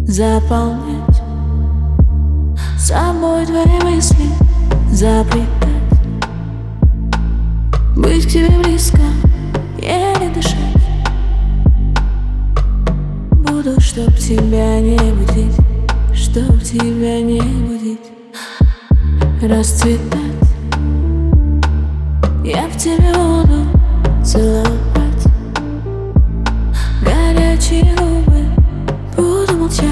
заполнять собой твои мысли, заплетать, быть к тебе близко, еле дышать. Буду, чтоб тебя не будить, чтоб тебя не будить, расцветать. Я в тебе буду целовать, горячие губы буду молчать.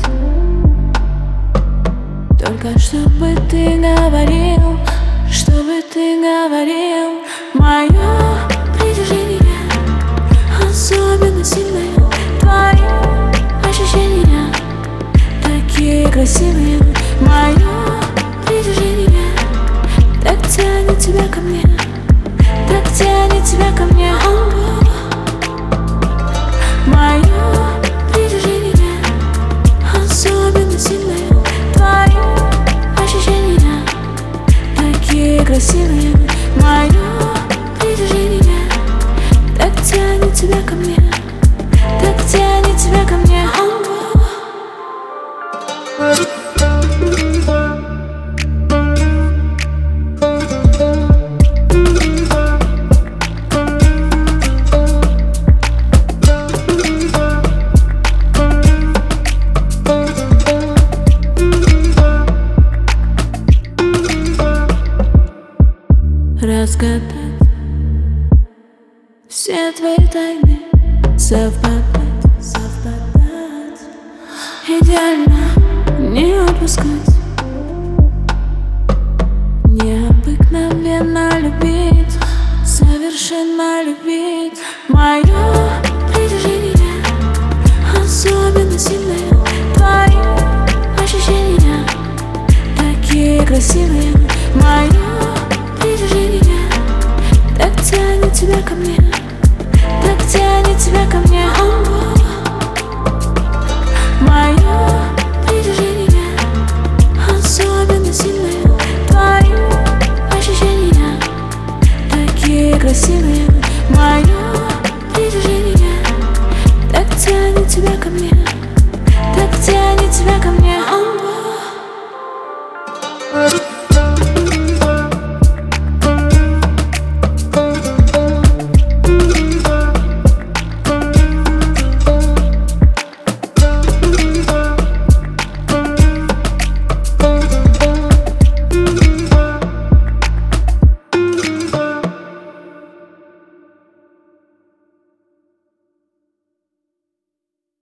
Только чтобы ты говорил, мое притяжение особенно сильное. Твои ощущения такие красивые. Мое притяжение так тянет тебя ко мне, так тянет тебя ко мне. Мое притяжение особенно сильное. Твои ощущения такие красивые. Мое притяжение так тянет тебя ко мне, так тянет тебя ко мне. Разгадать все твои тайны, совпадать, идеально не отпускать, необыкновенно любить, совершенно любить. Мое притяжение особенно сильное. Твои ощущения такие красивые. Мое притяжение так тянет тебя ко мне, так тянет тебя ко мне.